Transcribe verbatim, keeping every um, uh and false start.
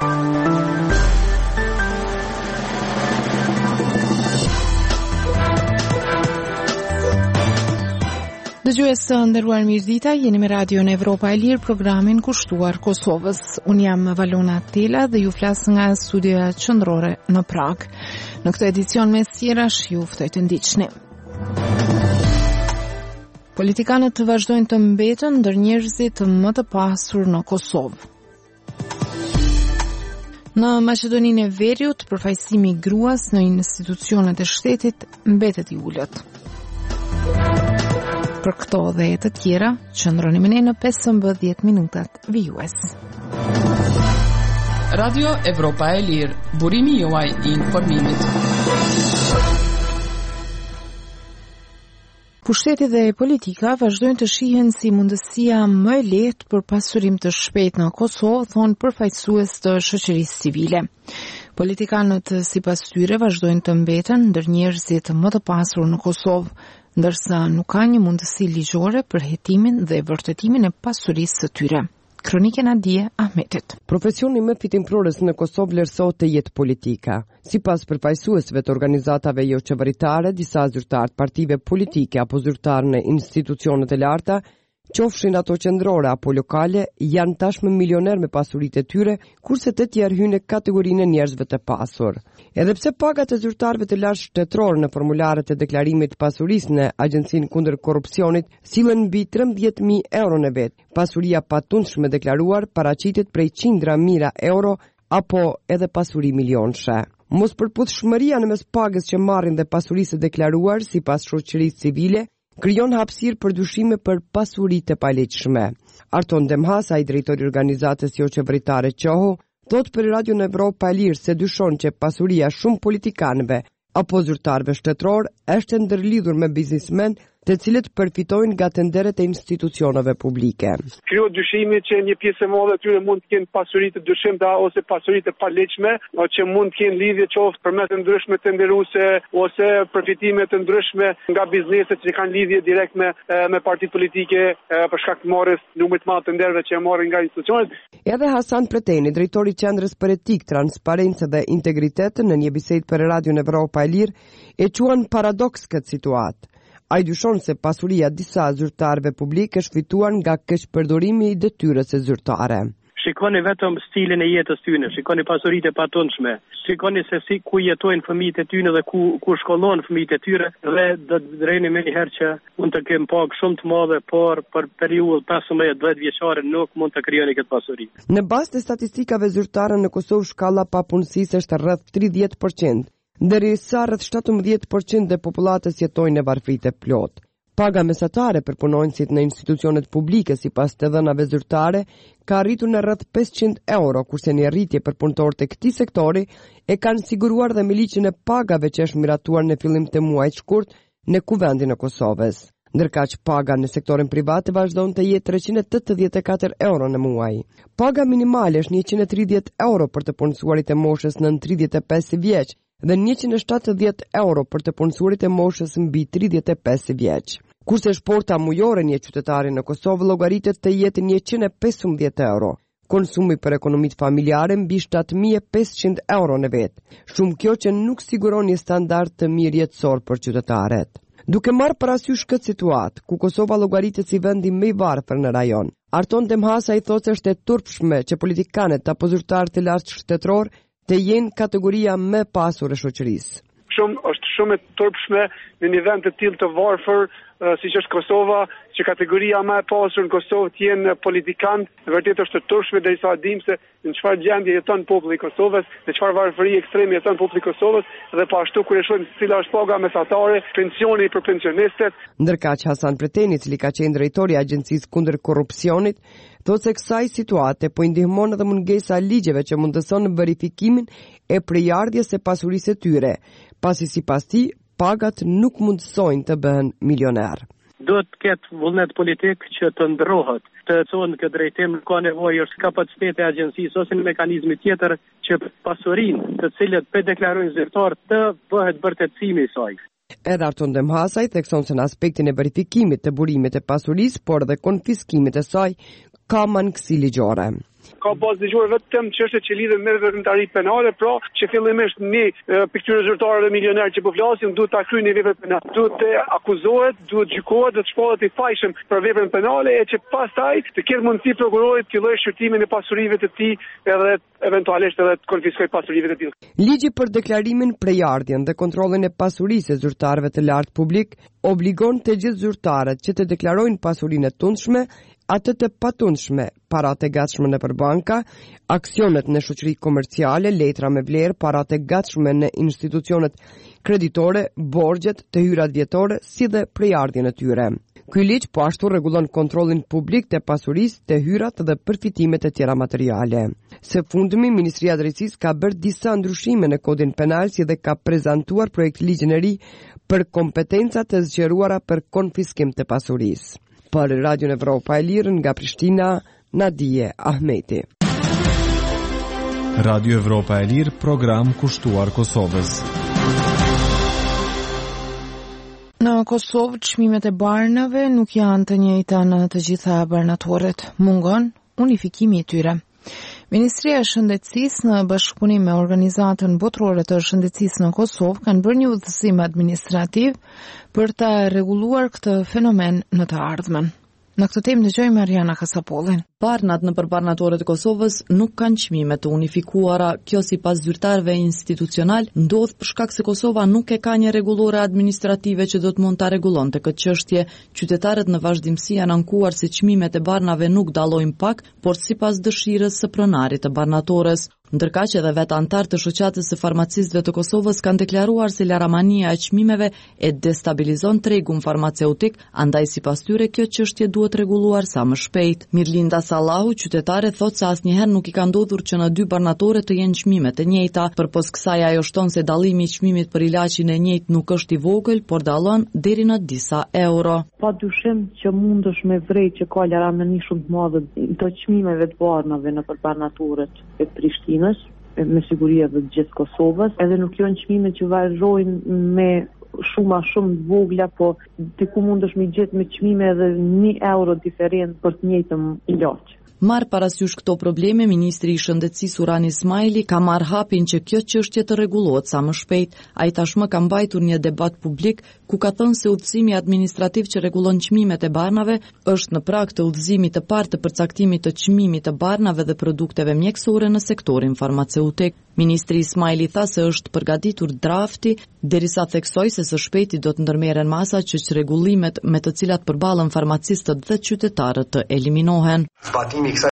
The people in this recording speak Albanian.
Dëgjues të nderuar, mirëdita, jeni me Radion Evropa e Lirë, programin kushtuar Kosovës. Unë jam Valona Tela dhe ju flas nga studioja qendrore në Prag. Në këtë edicion me sjerash ju ftoj të ndiqni. Politikanët vazhdojnë të mbeten ndër njerëzit më të pasur në Kosovë. Në Maqedoninë e Veriut, përfaqësimi i gruas në institucionet e shtetit mbetet i ulët. Për këto dhe të tjera, qëndroni me ne në pesëmbëdhjetë minutat vijues. Radio Evropa e Lirë, burimi juaj i informimit. Pushteti dhe politika vazhdojnë të shihen si mundësia më e lehtë për pasurim të shpejtë në Kosovë, thonë përfaqësues të shoqërisë civile. Politikanët sipas tyre vazhdojnë të mbeten ndër njerëzit më të pasur në Kosovë, ndërsa nuk ka një mundësi ligjore për hetimin dhe vërtetimin e pasurisë së tyre. Kronike Nadie Ahmetit. Profesioni më fitimprorës në Kosovë vlerësohet të jetë politika. Sipas përfaqësuesve të organizatave jo qeveritare, disa zyrtar të partive politike apo zyrtar në institucionet e larta, qofshin ato qendrore apo lokale, janë tashmë milioner me pasuritë e tyre, kurse të tjerë hynë në kategorinë e njerëzve të pasur. Edhe pse pagat e zyrtarëve të lartë shtetëror në formularet e deklarimit të pasurisë në Agjencinë kundër korrupsionit sillen mbi trembëdhjetë mijë euro në vit. Pasuria patundshme deklaruar paraqitet prej qindra mijëra euro apo edhe pasuri milionëshe. Mospërputhshmëria në mes pagës që marrin dhe pasurisë së deklaruar sipas shoqërisë civile krijon hapësirë për dyshime për pasuritë e palegjshme. Arton Demhasa, i drejtori i organizatës jo qeveritare Qoho, thot për Radio Evropa e Lirë se dyshon që pasuria shumë politikanëve apo zyrtarëve shtetëror është ndërlidhur me biznesmen të cilët përfitojnë nga tenderet e institucioneve publike. Krijohet dyshimi që një pjesë e madhe e tyre mund të kenë pasuri të dyshimta ose pasuri të palegjshme, që mund të kenë lidhje qoftë përmes të ndryshme tenderuese ose përfitime të ndryshme nga bizneset që kanë lidhje direkt me me partitë politike për shkak të marrjes numrit të madh të tenderave që e marrin nga institucionet. Edhe Hasan Preteni, drejtori i Qendrës për Etik, Transparencë dhe Integritet, në një bisedë për Radio Evropa e Lirë, e quan paradoks këtë situatë. Ai dyshon se pasuria disa zyrtarëve publik është fituar nga keqpërdorimi i detyrës së zyrtare. Shikoni vetëm stilin e jetës tyne, shikoni pasuritë e patundshme, shikoni se si ku jetojnë fëmijët e tyre dhe ku ku shkollojnë fëmijët e tyre dhe do të drejni më një herë që mund të kem pagë shumë të madhe, por për periudhë pesëmbëdhjetë djetë vjeçare nuk mund të krijoni këtë pasuri. Në bazë të statistikave zyrtare në Kosovë shkalla papunësisë është rreth tridhjetë përqind. Ndërsa rreth shtatëmbëdhjetë përqind e popullatës jetojnë në varfëritë plot. Paga mesatare për punonjësit në institucionet publike sipas të dhënave zyrtare ka arritur në rreth pesëqind euro, kurse një rritje për punëtorët e këtij sektori e kanë siguruar dhe me ligjin e pagave që është miratuar në fillim të muajit shkurt në Kuvendin e Kosovës. Ndërkaq paga në sektorin privat vazhdon të jetë treqind e tetëdhjetë e katër euro në muaj. Paga minimale është njëqind e tridhjetë euro për të punësuarit e moshës nën tridhjetë e pesë vjeç dhe njëqind e shtatëdhjetë euro për të punësuarit e moshës mbi tridhjetë e pesë vjeç. Kurse shporta mujore një qytetari në Kosovë llogaritet të jetë njëqind e pesëmbëdhjetë euro. Konsumi për ekonomitë familjare mbi shtatë mijë e pesëqind euro në vit. Shumë kjo që nuk siguron një standard të mirë jetësor për qytetarët. Duke marrë parasysh këtë situatë, ku Kosova llogaritet si vendi më i varfër në rajon, Arton Demhasa i thotë se është e turpshme që politikanët apo zyrtarët e lartë shtetëror të jenë kategoria më e pasur e shoqërisë. Shumë është shumë e turpshme në një vend të tillë të varfër siç është Kosova, që kategoria më e pasur në Kosovë të jenë politikanë, vërtet është e turpshme derisa dim se në çfarë gjendje jeton populli i Kosovës, në çfarë varfëri ekstreme jeton populli i Kosovës dhe po ashtu kur e shohim cila është paga mesatare, pensioni për pensionistët. Ndërkaq Hasan Preteni, i cili ka qenë drejtori i Agjencisë kundër korrupsionit, thotë se kësaj situate po i ndihmon edhe mungesa e ligjeve që mundëson verifikimin e përjardhjes së pasurisë së tyre, pasi sipas tij pagat nuk mundsojnë të bëhen milioner. Do të ketë vullnet politik që të ndrohet, të thonë këtë drejtim ka nevojë është kapaciteti i agjencisë ose një mekanizmi tjetër që pasurinë të cilët pe deklarojnë zyrtar të bëhet vërtetësimi i saj. Edhe Arton Demhasa i thekson se në aspektin e verifikimit të burimit të pasurisë, por dhe konfiskimit të saj, ka mangësi ligjore. Ka bazë ligjore vetëm çështje që lidhen me veprimtari penale, pra që fillimisht ne për këtyre zyrtarëve milioner që po flasim duhet ta kryejnë veprat penale. Duhet të akuzohet, duhet gjykohet, duhet shpahet i fajshëm për veprën penale e që pastaj të ketë mundësi prokurorit të lloj shqyrtimin e pasurive të tij edhe eventualisht edhe të konfiskojë pasurive të tij. Ligji për deklarimin, prejardhjen dhe kontrollin e pasurisë e zyrtarëve të lartë publik obligon të gjithë zyrtarët që të deklarojnë pasurinë e tundshme, atë të patundshme, paratë e gatshme në përbanka, aksionet në shoqëri komerciale, letra me vlerë, paratë e gatshme në institucionet kreditore, borxhet, të hyrat vjetore, si dhe prejardhjen e tyre. Ky ligj po ashtu rregullon kontrollin publik të pasurisë, të hyrat dhe përfitimet e tjera materiale. Së fundmi, Ministria e Drejtësisë ka bërë disa ndryshime në kodin penal si dhe ka prezantuar projekt ligjin e ri për kompetencat të zgjeruara për konfiskim të pasurisë. Për Radio Evropa e Lirë nga Prishtina, Nadije Ahmeti. Radio Evropa e Lirë, program kushtuar Kosovës. Në Kosovë, çmimet e barnave nuk janë të njëjta në të gjitha barnatorët. Mungon unifikimi i tyre. Ministria e Shëndetësisë në bashkëpunim me Organizatën Botërore të Shëndetësisë në Kosovë kanë bërë një udhëzim administrativ për ta rregulluar këtë fenomen në të ardhmen. Në këtë temë dëgjojmë Mariana Kasapollin. Barnat në përbanatorët e Kosovës nuk kanë çmime të unifikuara. Kjo sipas zyrtarëve institucional ndodh për shkak se Kosova nuk e ka një rregullore administrative që do të mund ta rregullonte këtë çështje. Qytetarët në vazhdimsi janë ankuar se çmimet e barnave nuk dallojnë pak, por sipas dëshirës së pronarit të barnatorës. Ndërkaq edhe vetë antarë të shoqatës së farmacistëve të Kosovës kanë deklaruar se laramania e çmimeve e destabilizon tregun farmaceutik, andaj sipas tyre kjo çështje duhet rregulluar sa më shpejt. Mirlinda Sallahu, qytetare, thotë se asnjëherë nuk i ka ndodhur që në dy barnatore të jenë çmime të njëjta. Përpos kësaj ajo shton se dallimi i çmimit për ilaçin e njëjtë nuk është i vogël, por dallon deri në disa euro. Pa dyshim që mundesh me vrej që ka laramani shumë të madhe të çmimeve të barnave në barnatorët e Prishtinës, me siguri edhe të gjithë Kosovës, edhe nuk janë çmime që vazhdojnë me shuma shumë vogla, po diku mundesh me gjetë me çmime edhe një euro diferencë për të njëjtën ilaç. Marr parasysh këto probleme, Ministri i Shëndetësisë Urani Ismaili ka marrë hapin që kjo çështje të rregullohet sa më shpejt. Ai tashmë ka mbajtur një debat publik ku ka thënë se udhëzimi administrativ që rregullon çmimet e barnave është në prag të udhëzimit të parë të përcaktimit të çmimit të barnave dhe produkteve mjekësore në sektorin farmaceutik. Ministri Ismaili tha se është përgatitur drafti, derisa theksoi se së shpejti do të ndërmerren masa që rregullimet me të cilat përballen farmacistët dhe qytetarët të eliminohen. Zbatimi i kësaj